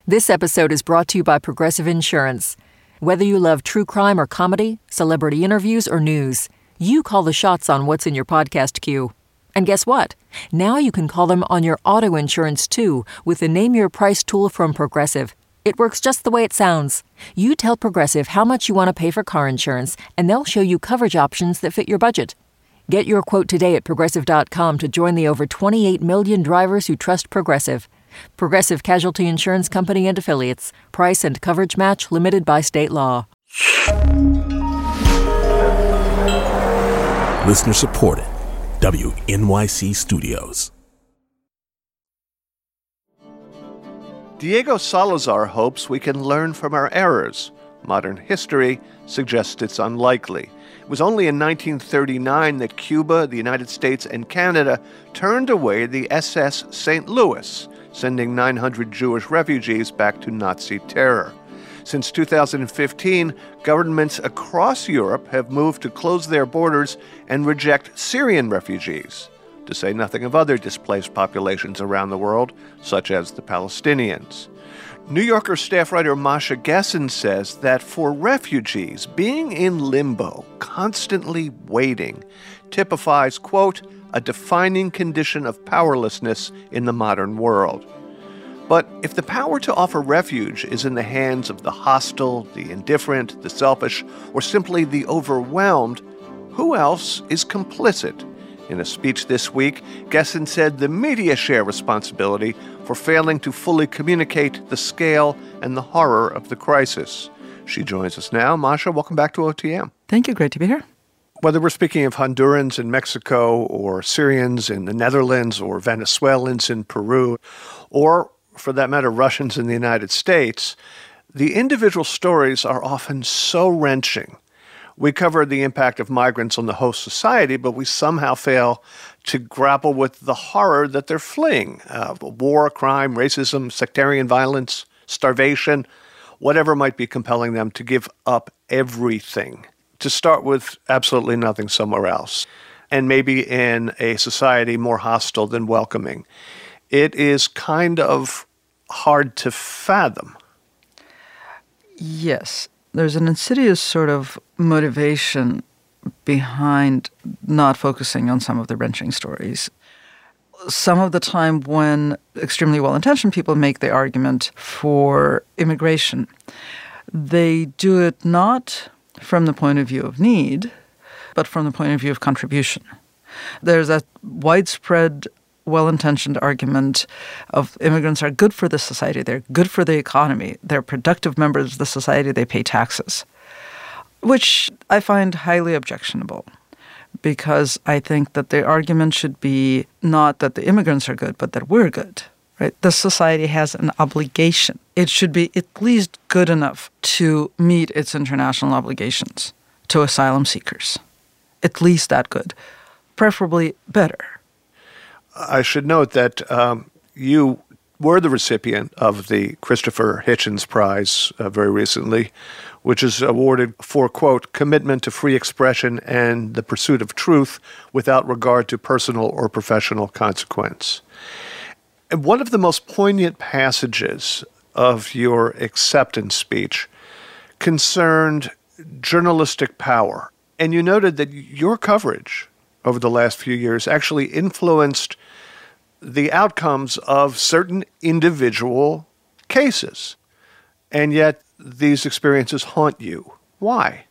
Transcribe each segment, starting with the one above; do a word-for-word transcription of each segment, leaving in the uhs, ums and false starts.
This episode is brought to you by Progressive Insurance. Whether you love true crime or comedy, celebrity interviews or news, you call the shots on what's in your podcast queue. And guess what? Now you can call them on your auto insurance too with the Name Your Price tool from Progressive. It works just the way it sounds. You tell Progressive how much you want to pay for car insurance, and they'll show you coverage options that fit your budget. Get your quote today at Progressive dot com to join the over twenty-eight million drivers who trust Progressive. Progressive Casualty Insurance Company and Affiliates. Price and coverage match limited by state law. Listener supported. W N Y C Studios. Diego Salazar hopes we can learn from our errors. Modern history suggests it's unlikely. It was only in nineteen thirty-nine that Cuba, the United States, and Canada turned away the S S Saint Louis, sending nine hundred Jewish refugees back to Nazi terror. Since two thousand fifteen, governments across Europe have moved to close their borders and reject Syrian refugees, to say nothing of other displaced populations around the world, such as the Palestinians. New Yorker staff writer Masha Gessen says that for refugees, being in limbo, constantly waiting, typifies, quote, a defining condition of powerlessness in the modern world. But if the power to offer refuge is in the hands of the hostile, the indifferent, the selfish, or simply the overwhelmed, who else is complicit? In a speech this week, Gessen said the media share responsibility for failing to fully communicate the scale and the horror of the crisis. She joins us now. Masha, welcome back to O T M. Thank you. Great to be here. Whether we're speaking of Hondurans in Mexico or Syrians in the Netherlands or Venezuelans in Peru, or, for that matter, Russians in the United States, the individual stories are often so wrenching. We cover the impact of migrants on the host society, but we somehow fail to grapple with the horror that they're fleeing. Uh, war, crime, racism, sectarian violence, starvation, whatever might be compelling them to give up everything, to start with absolutely nothing somewhere else, and maybe in a society more hostile than welcoming. It is kind of hard to fathom. Yes. There's an insidious sort of motivation behind not focusing on some of the wrenching stories. Some of the time when extremely well-intentioned people make the argument for immigration, they do it not from the point of view of need, but from the point of view of contribution. There's a widespread well-intentioned argument of immigrants are good for the society, they're good for the economy, they're productive members of the society, they pay taxes, which I find highly objectionable because I think that the argument should be not that the immigrants are good, but that we're good, right? The society has an obligation. It should be at least good enough to meet its international obligations to asylum seekers. At least that good. Preferably better. I should note that um, you were the recipient of the Christopher Hitchens Prize uh, very recently, which is awarded for, quote, commitment to free expression and the pursuit of truth without regard to personal or professional consequence. And one of the most poignant passages of your acceptance speech concerned journalistic power. And you noted that your coverage over the last few years actually influenced the outcomes of certain individual cases. And yet these experiences haunt you. Why?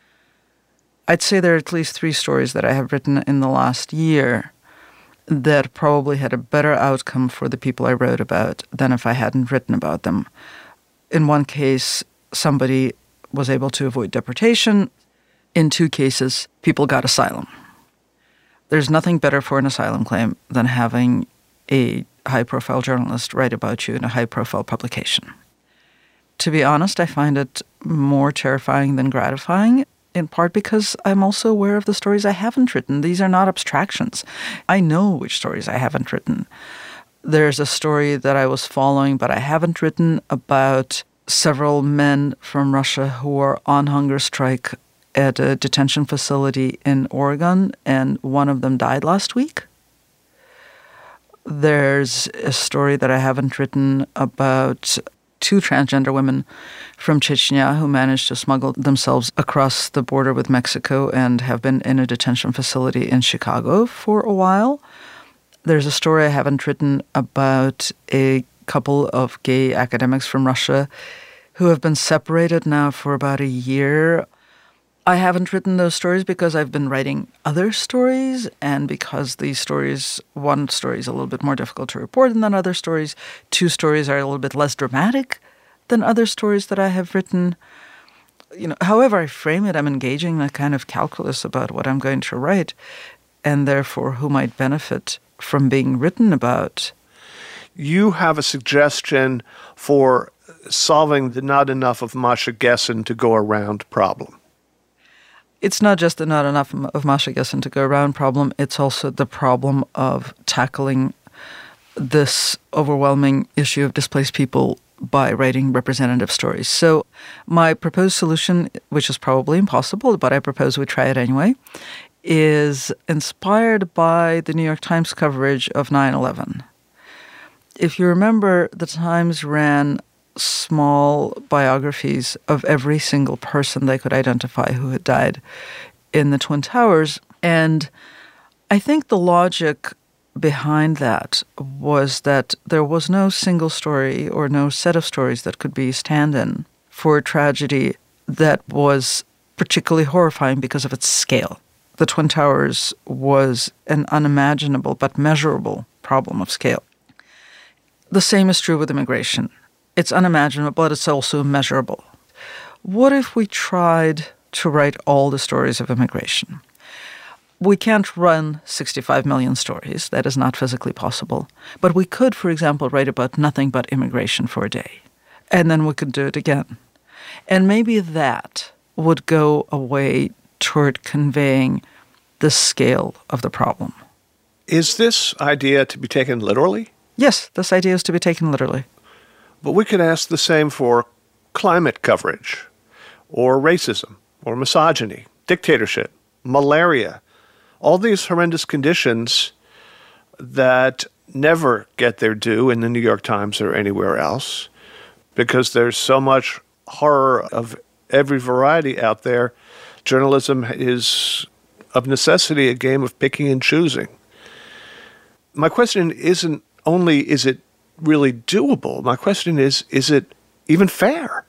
I'd say there are at least three stories that I have written in the last year that probably had a better outcome for the people I wrote about than if I hadn't written about them. In one case, somebody was able to avoid deportation. In two cases, people got asylum. There's nothing better for an asylum claim than having a high-profile journalist write about you in a high-profile publication. To be honest, I find it more terrifying than gratifying, in part because I'm also aware of the stories I haven't written. These are not abstractions. I know which stories I haven't written. There's a story that I was following, but I haven't written, about several men from Russia who are on hunger strike at a detention facility in Oregon, and one of them died last week. There's a story that I haven't written about two transgender women from Chechnya who managed to smuggle themselves across the border with Mexico and have been in a detention facility in Chicago for a while. There's a story I haven't written about a couple of gay academics from Russia who have been separated now for about a year. I haven't written those stories because I've been writing other stories, and because these stories, one story is a little bit more difficult to report than other stories. Two stories are a little bit less dramatic than other stories that I have written. You know, however I frame it, I'm engaging in a kind of calculus about what I'm going to write, and therefore who might benefit from being written about. You have a suggestion for solving the not enough of Masha Gessen to go around problem. It's not just the not enough of Masha Gessen to go around problem, it's also the problem of tackling this overwhelming issue of displaced people by writing representative stories. So my proposed solution, which is probably impossible, but I propose we try it anyway, is inspired by the New York Times coverage of nine eleven. If you remember, the Times ran small biographies of every single person they could identify who had died in the Twin Towers. And I think the logic behind that was that there was no single story or no set of stories that could be stand-in for a tragedy that was particularly horrifying because of its scale. The Twin Towers was an unimaginable but measurable problem of scale. The same is true with immigration. It's unimaginable, but it's also measurable. What if we tried to write all the stories of immigration? We can't run sixty-five million stories. That is not physically possible. But we could, for example, write about nothing but immigration for a day. And then we could do it again. And maybe that would go a way toward conveying the scale of the problem. Is this idea to be taken literally? Yes, this idea is to be taken literally. But we could ask the same for climate coverage, or racism, or misogyny, dictatorship, malaria, all these horrendous conditions that never get their due in the New York Times or anywhere else because there's so much horror of every variety out there. Journalism is, of necessity, a game of picking and choosing. My question isn't only is it really doable, my question is, is it even fair?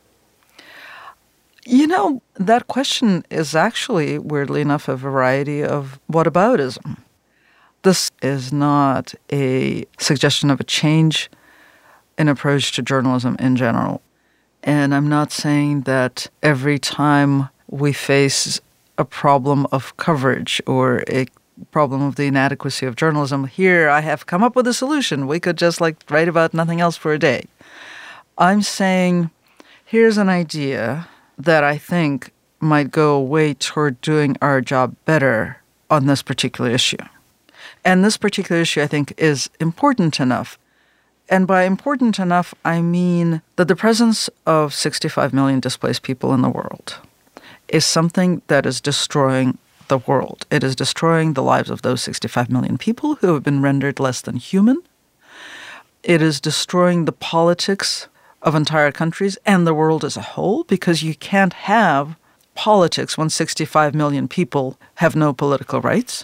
You know, that question is actually, weirdly enough, a variety of whataboutism. This is not a suggestion of a change in approach to journalism in general. And I'm not saying that every time we face a problem of coverage or a problem of the inadequacy of journalism, here I have come up with a solution. We could just like write about nothing else for a day. I'm saying here's an idea that I think might go a way toward doing our job better on this particular issue. And this particular issue, I think, is important enough. And by important enough, I mean that the presence of sixty-five million displaced people in the world is something that is destroying the world. It is destroying the lives of those sixty-five million people who have been rendered less than human. It is destroying the politics of entire countries and the world as a whole, because you can't have politics when sixty-five million people have no political rights.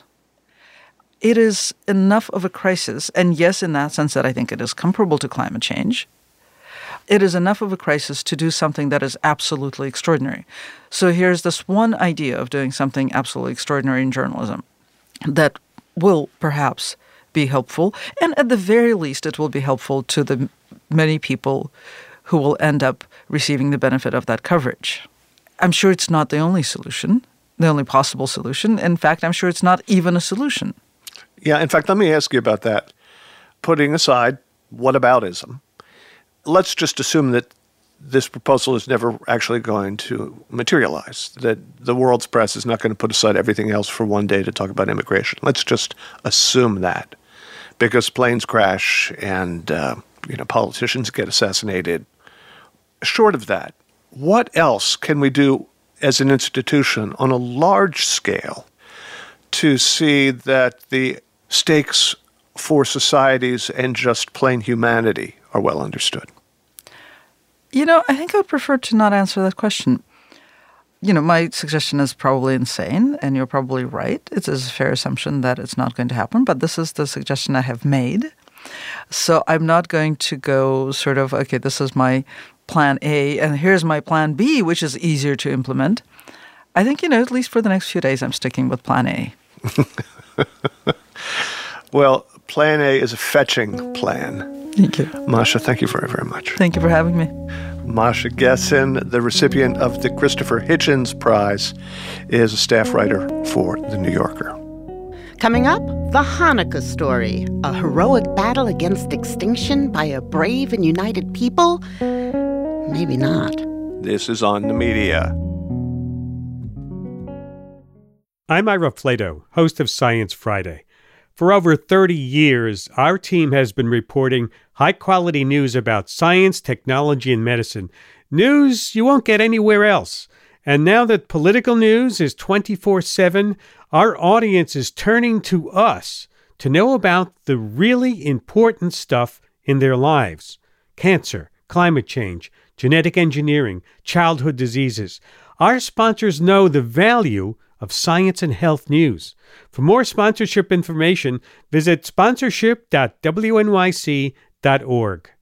It is enough of a crisis, and yes, in that sense that I think it is comparable to climate change. It is enough of a crisis to do something that is absolutely extraordinary. So here's this one idea of doing something absolutely extraordinary in journalism that will perhaps be helpful, and at the very least it will be helpful to the many people who will end up receiving the benefit of that coverage. I'm sure it's not the only solution, the only possible solution. In fact, I'm sure it's not even a solution. Yeah, in fact, let me ask you about that. Putting aside whataboutism, let's just assume that this proposal is never actually going to materialize, that the world's press is not going to put aside everything else for one day to talk about immigration. Let's just assume that, because planes crash and uh, you know politicians get assassinated. Short of that, what else can we do as an institution on a large scale to see that the stakes for societies and just plain humanity are well understood? You know, I think I would prefer to not answer that question. You know, my suggestion is probably insane, and you're probably right. It's a fair assumption that it's not going to happen, but this is the suggestion I have made. So I'm not going to go sort of, okay, this is my plan A, and here's my plan B, which is easier to implement. I think, you know, at least for the next few days, I'm sticking with plan A. Well, plan A is a fetching plan. Thank you. Masha, thank you very, very much. Thank you for having me. Masha Gessen, the recipient of the Christopher Hitchens Prize, is a staff writer for The New Yorker. Coming up, the Hanukkah story, a heroic battle against extinction by a brave and united people? Maybe not. This is On the Media. I'm Ira Flato, host of Science Friday. For over thirty years, our team has been reporting high-quality news about science, technology, and medicine. News you won't get anywhere else. And now that political news is twenty-four seven, our audience is turning to us to know about the really important stuff in their lives. Cancer, climate change, genetic engineering, childhood diseases. Our sponsors know the value of science and health news. For more sponsorship information, visit sponsorship dot w n y c dot org.